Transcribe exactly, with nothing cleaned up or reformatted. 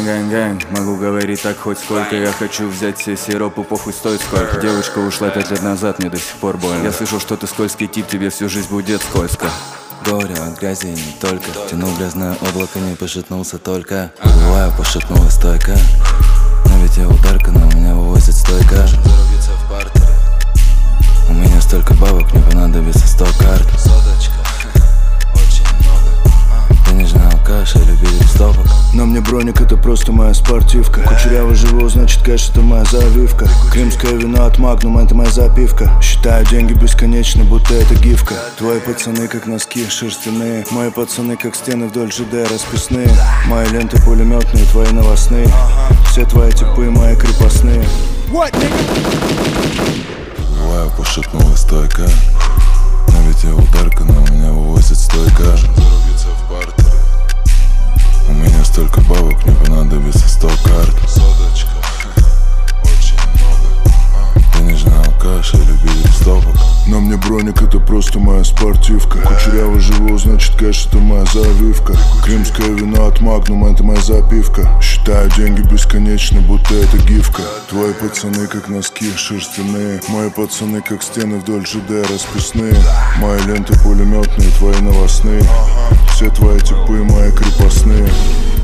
Гэнг-гэнг, могу говорить так хоть сколько. Я хочу взять все сиропы, похуй стоит сколько. Девочка ушла пять лет назад, мне до сих пор больно. Я слышал, что ты скользкий тип, тебе всю жизнь будет скользко. Горе от грязи не только. Тянул грязное облако, не пошатнулся только. Бываю, пошатнулась стойка. Но ведь я ударка, но меня вывозит стойка. У меня столько бабок, мне понадобится сто карт. Денежный алкаш, я любитель стопок. Но мне броник это просто моя спортивка. Кучеряво живу, значит кэш это моя завивка. Крымское вино от Магнум это моя запивка. Считаю деньги бесконечно, будто это гифка. Твои пацаны как носки шерстяные. Мои пацаны как стены вдоль ЖД расписные. Мои ленты пулеметные, твои новостные. Все твои типы мои крепостные. Бываю, пошатнулась стойка. Но ведь я ударка, но меня вывозит стойка. У меня столько бабок, мне понадобится сто карт. Денежный алкаш, я любитель стопок. Но мне броник это просто моя спортивка. Кучеряво живу, значит кэш это моя завивка. Крымское вино от Магнум это моя запивка. Считаю деньги бесконечно, будто это гифка. Твои пацаны как носки шерстяные. Мои пацаны как стены вдоль ЖД расписные. Мои ленты пулеметные, твои новостные. Все твои типы мои крепостные.